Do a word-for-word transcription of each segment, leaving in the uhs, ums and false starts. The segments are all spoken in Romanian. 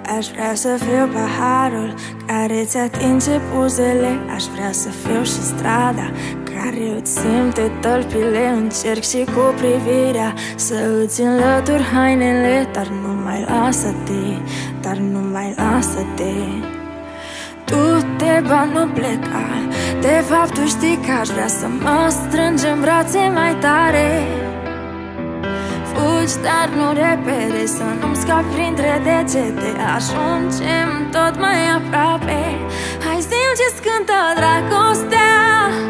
Aș vrea să fiu paharul care ți atinge buzele. Aș vrea să fiu și strada care îți simte tălpile. Încerc și cu privirea să îți înlătur hainele. Dar nu mai lasă-te, dar nu mai lasă-te. Du-te, ba nu pleca. De fapt tu știi că aș vrea să mă strângi în brațe mai tare. Fugi, dar nu repede, să nu-mi scapi printre degete. Ajungem tot mai aproape. Hai zi-mi ce-ți cântă dragostea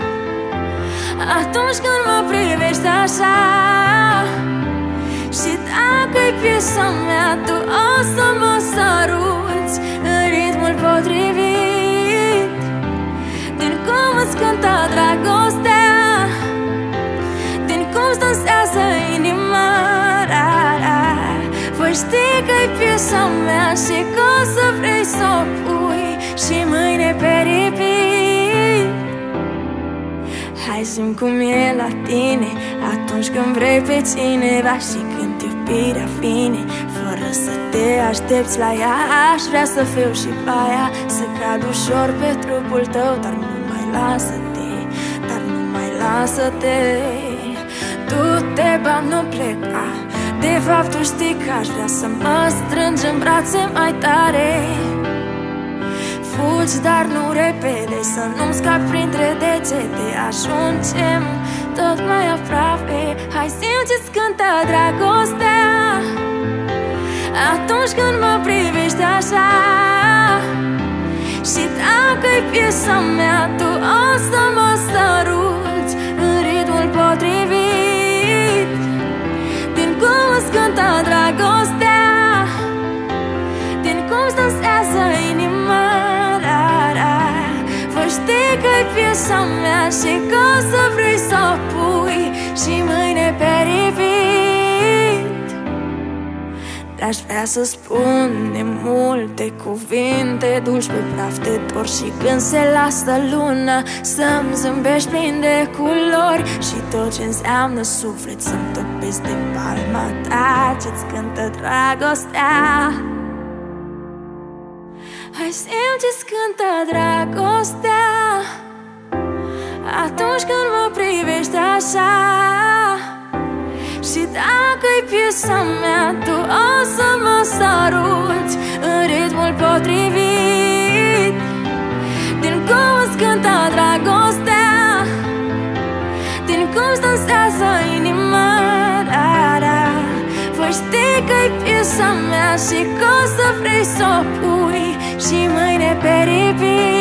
atunci când mă privești așa. Și dacă-i piesa mea, tu o să mă săruți în ritmul potrivit. Din cum îți cântă dragostea, din cum îți dansează inima. Voi ști că-i piesa mea și că o să vrei să o pui și mâine pe repeat. Hai zi-mi cum e la tine atunci când vrei pe cineva și când iubirea vine fără să te aștepți la ea. Aș vrea să fiu și baia, să cad ușor pe trupul tău. Dar nu mai lasă-te, dar nu mai lasă-te. Du-te, ba nu pleca. De fapt tu știi că aș vrea să mă strângi în brațe mai tare. Fugi, dar nu repede, să nu-mi scapi printre degete. Ajungem tot mai aproape. Hai zi-mi ce-ți cântă dragostea atunci când mă privești așa. Și dacă-i piesa mea, tu o să mă săruți în ritmul potrivit. Din cum îți cântă dragostea, din cum-ți dansează inima. Voi ști că-i piesa mea și că o să vrei să o pui și mâine pe repeat. Aș vrea să spun de multe cuvinte dulci pe praf de dor. Și când se lasă luna să-mi zâmbești plin de culori. Și tot ce înseamnă suflet să-mi topesc de palma ta ce-ți cântă dragostea. Hai zi-mi ce-ți cântă dragostea atunci când mă privești așa. Și dacă-i piesa mea, tu o să mă săruți în ritmul potrivit. Din cum îți cântă dragostea, din cum-ți dansează inima. Voi ști că-i piesa mea și că o să vrei să o pui și mâine pe repeat.